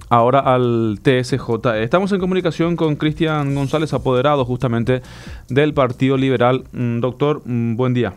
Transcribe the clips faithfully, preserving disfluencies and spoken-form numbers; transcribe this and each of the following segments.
ahora al T S J. Estamos en comunicación con Cristian González, apoderado justamente del Partido Liberal. Mm, doctor, mm, buen día.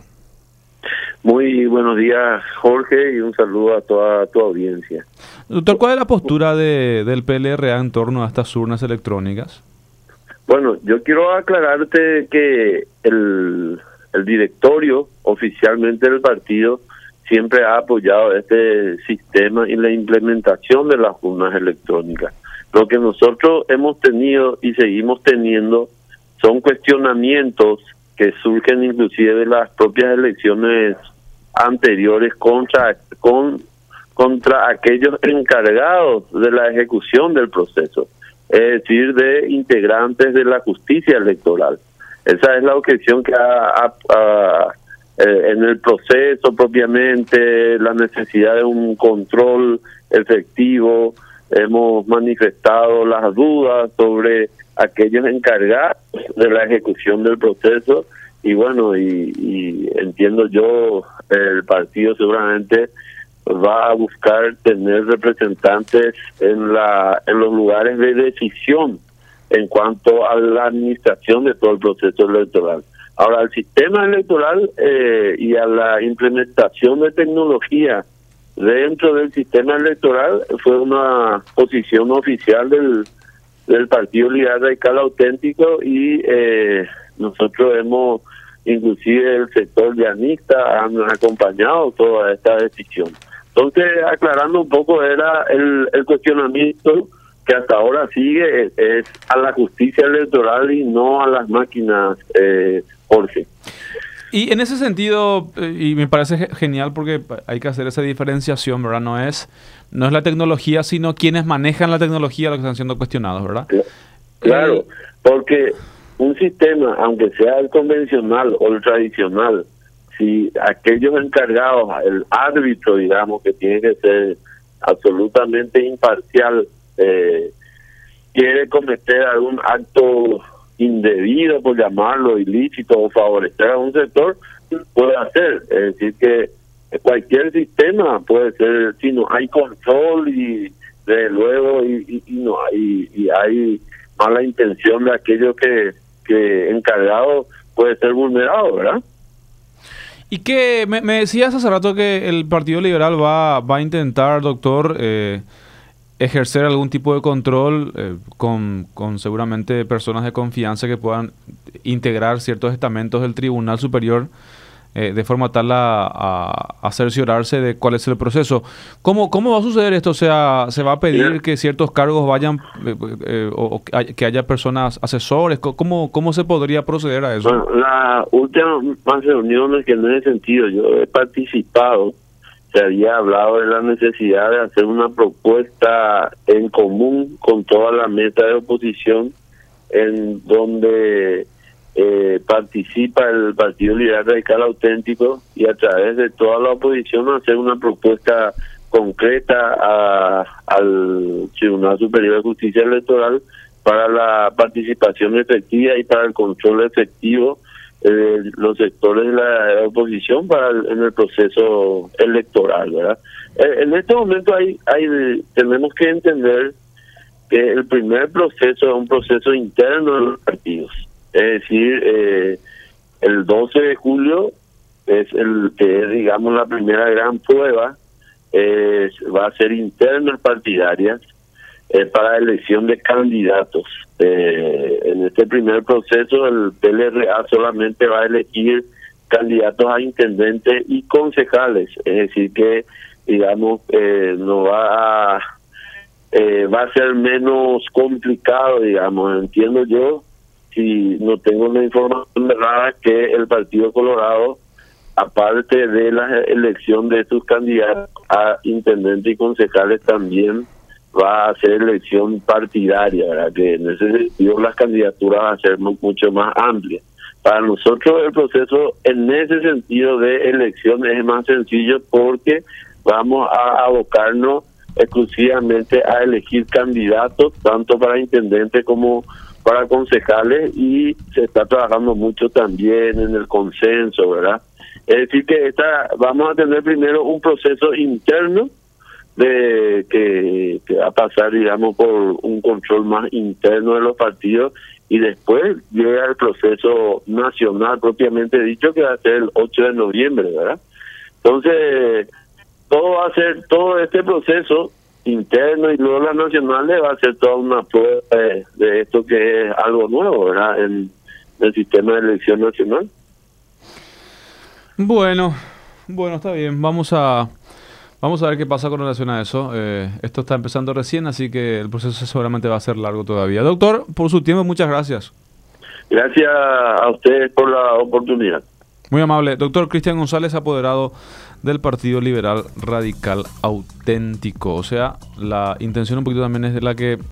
Muy buenos días, Jorge, y un saludo a toda tu audiencia. Doctor, ¿cuál es la postura de, del P L R A en torno a estas urnas electrónicas? Bueno, yo quiero aclararte que el, el directorio oficialmente del partido siempre ha apoyado este sistema y la implementación de las urnas electrónicas. Lo que nosotros hemos tenido y seguimos teniendo son cuestionamientos que surgen inclusive de las propias elecciones anteriores contra con contra aquellos encargados de la ejecución del proceso, es decir, de integrantes de la justicia electoral. Esa es la objeción que ha, ha, ha eh, en el proceso propiamente, la necesidad de un control efectivo. Hemos manifestado las dudas sobre aquellos encargados de la ejecución del proceso y bueno, y, y entiendo yo, el partido seguramente va a buscar tener representantes en la en los lugares de decisión en cuanto a la administración de todo el proceso electoral. Ahora, al sistema electoral eh, y a la implementación de tecnología dentro del sistema electoral fue una posición oficial del, del Partido Liberal Radical Auténtico y eh, nosotros hemos, inclusive el sector llanista, han acompañado toda esta decisión. Entonces, aclarando un poco, era el, el cuestionamiento que hasta ahora sigue es, es a la justicia electoral y no a las máquinas, eh, Jorge. Y en ese sentido, eh, y me parece genial porque hay que hacer esa diferenciación, ¿verdad? No es, no es la tecnología, sino quienes manejan la tecnología los que están siendo cuestionados, ¿verdad? Claro, eh, porque un sistema, aunque sea el convencional o el tradicional, si aquellos encargados, el árbitro, digamos, que tiene que ser absolutamente imparcial, eh, quiere cometer algún acto indebido, por llamarlo ilícito, o favorecer a un sector, puede hacer. Es decir, que cualquier sistema puede ser, si no hay control y de luego y, y, y no hay, y hay mala intención de aquello que, que encargado puede ser vulnerado, ¿verdad? Y que me, me decías hace rato que el Partido Liberal va, va a intentar, doctor, eh, ejercer algún tipo de control eh, con, con seguramente personas de confianza que puedan integrar ciertos estamentos del Tribunal Superior eh, de forma tal a, a, a cerciorarse de cuál es el proceso. ¿Cómo, cómo va a suceder esto? O sea, ¿se va a pedir Bien. que ciertos cargos vayan eh, eh, o, o que haya personas asesores? ¿Cómo, cómo se podría proceder a eso? Bueno, las últimas reuniones que en ese sentido yo he participado, se había hablado de la necesidad de hacer una propuesta en común con toda la mesa de oposición, en donde eh, participa el Partido Liberal Radical Auténtico y a través de toda la oposición hacer una propuesta concreta a, al Tribunal Superior de Justicia Electoral para la participación efectiva y para el control efectivo Eh, los sectores de la oposición para el, en el proceso electoral, ¿verdad? Eh, en este momento hay, hay tenemos que entender que el primer proceso es un proceso interno de los partidos, es decir, eh, el doce de julio es el que es, digamos, la primera gran prueba, eh, va a ser internas partidarias eh, para elección de candidatos. Eh, en este primer proceso el P L R A solamente va a elegir candidatos a intendentes y concejales, es decir que, digamos, eh, no va a eh, va a ser menos complicado, digamos, entiendo yo, si no tengo una información errada, que el Partido Colorado, aparte de la elección de sus candidatos a intendentes y concejales, también va a ser elección partidaria, ¿verdad? Que en ese sentido las candidaturas van a ser mucho más amplias. Para nosotros el proceso en ese sentido de elección es más sencillo porque vamos a abocarnos exclusivamente a elegir candidatos tanto para intendentes como para concejales, y se está trabajando mucho también en el consenso, ¿verdad? Es decir que esta, vamos a tener primero un proceso interno de que, que va a pasar, digamos, por un control más interno de los partidos y después llega el proceso nacional propiamente dicho, que va a ser el ocho de noviembre, ¿verdad? Entonces, todo va a ser, todo este proceso interno y luego las nacionales va a ser toda una prueba de, de esto que es algo nuevo, ¿verdad? En el sistema de elección nacional. Bueno, bueno, está bien. Vamos a vamos a ver qué pasa con relación a eso. Eh, esto está empezando recién, así que el proceso seguramente va a ser largo todavía. Doctor, por su tiempo, muchas gracias. Gracias a ustedes por la oportunidad. Muy amable. Doctor Cristian González, apoderado del Partido Liberal Radical Auténtico. O sea, la intención un poquito también es de la que